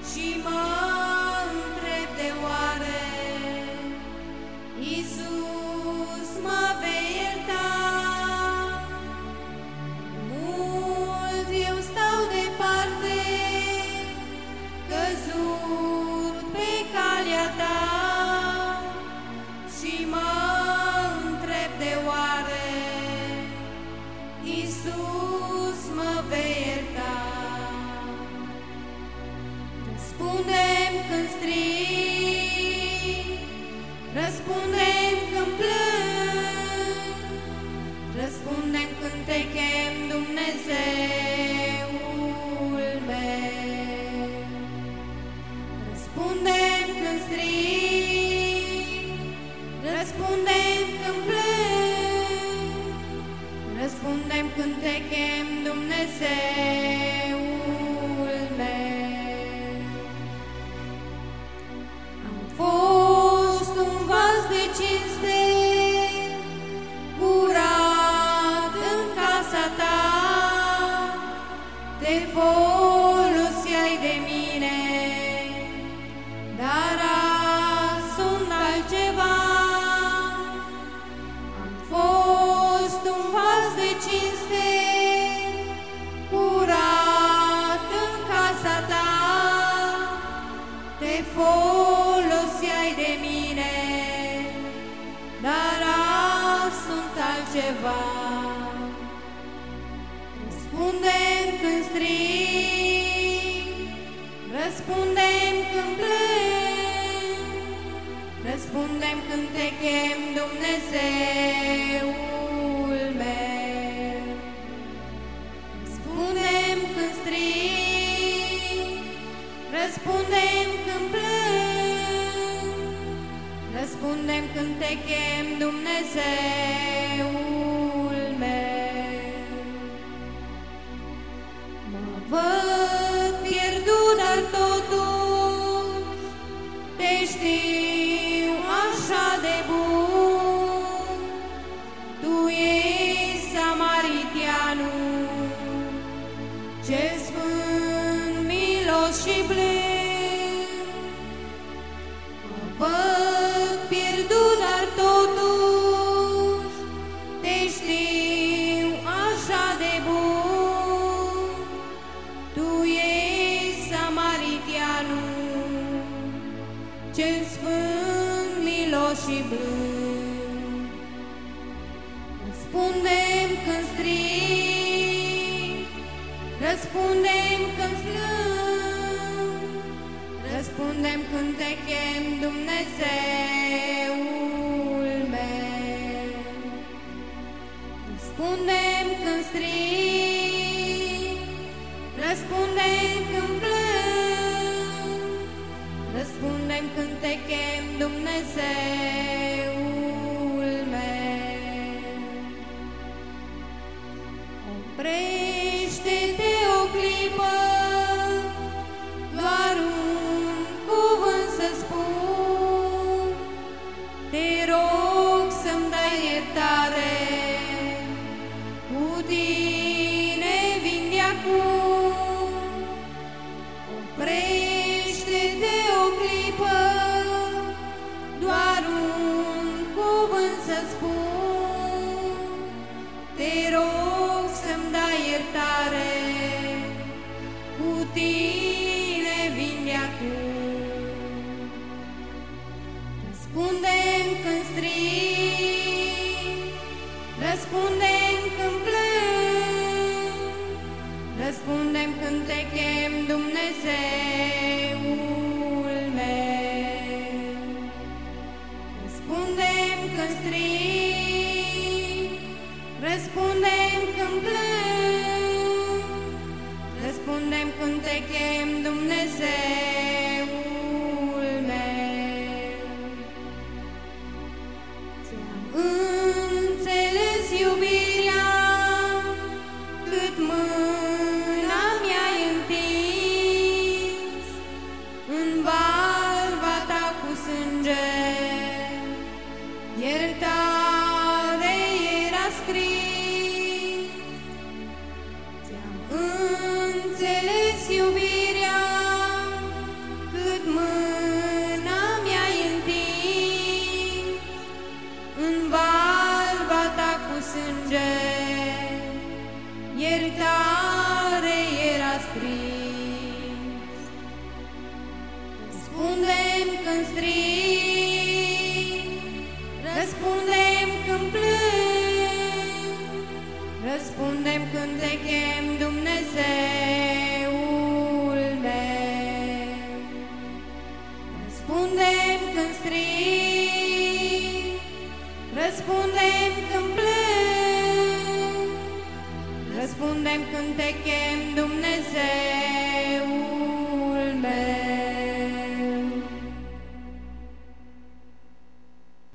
și mă întreb de oare Iisus mă vei ierta. Mult eu stau departe, căzut pe calea ta, și mă întreb de oare Iisus mă vei ierta. Răspundem când strig, răspundem când plâng, răspundem când te chem, Dumnezeul meu. Răspundem când strig, răspundem când plâng, răspundem când te chem, Dumnezeul meu. Am fost un vas de cinste, curat în casa ta, te foloseai de mine, dar azi sunt altceva. Am fost un vas de cinste, curat în casa ta, te foloseai de mine, dar azi sunt altceva. Răspundem când strig, răspundem când plâng, răspundem când te chem, Dumnezeul meu. Răspundem când strig, răspundem când plâng, răspundem când te chem, Dumnezeul meu. Mă văd pierdut, dar totuși te știu așa de bun. Tu ești samaritianul, cel sfânt, milos și blând. Mă văd pierdut, dar totuși te știu așa de bun. Tu ești samaritianul, cel sfânt, milos și blând. Răspundem când strig, răspundem când plâng, răspundem când te chem, Dumnezeul meu. Răspundem când strig, răspundem când plâng, răspundem când te chem, Dumnezeul meu. Oprește-te o clipă, doar un cuvânt să spun. Te rog să-mi dai iertare, cu tine vin de acum. Oprește-te o clipă, doar un cuvânt să spun. Te rog să-mi dai iertare, cu tine vin de acum. Răspundem când strig, răspundem când plâng, răspundem când te chem, Dumnezeul meu. Răspundem când strig, răspundem când plâng, răspundem când te chem, Dumnezeul meu. Ți-am înțeles iubirea, cât mâna mi-ai întins, în valva ta cu sânge, iertare era scris. Ți-am înțeles iubirea, când strig, răspundem când plâng, răspundem când te chem, Dumnezeul meu. Răspundem când strig, răspundem când plâng, răspundem când te chem, Dumnezeul